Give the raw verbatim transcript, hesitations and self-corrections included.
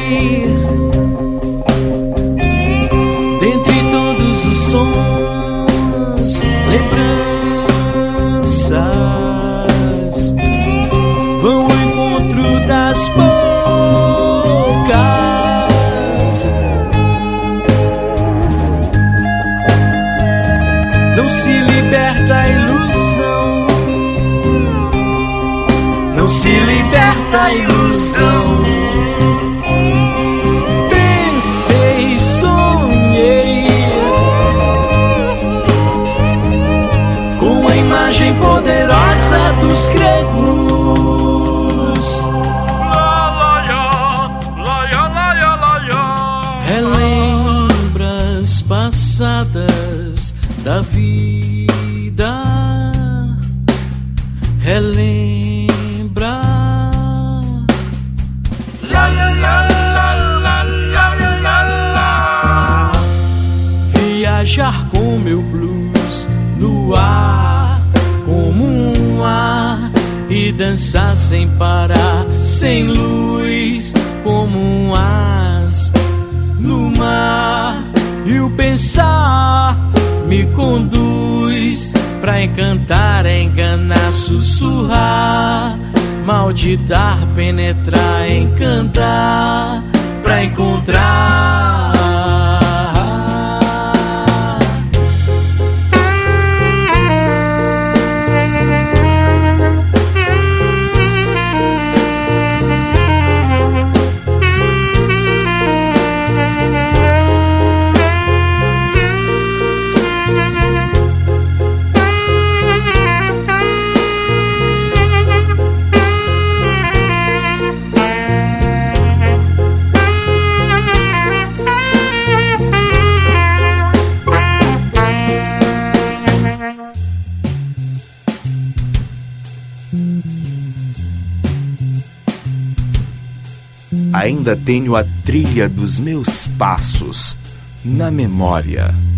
sonhei. Dentre todos os sons, lembranças vão ao encontro das bocas. Não se liberta a ilusão, não se liberta a ilusão. Pensei, sonhei com a imagem poderosa dos gregos. Relembras passadas da vida, relembra. La, la, la, la, la, la, la, la. Viajar com meu blues no ar, como um ar, e dançar sem parar, sem luz, como um as no mar. E o pensar me conduz pra encantar, enganar, sussurrar, malditar, penetrar, encantar, pra encontrar. Ainda tenho a trilha dos meus passos na memória.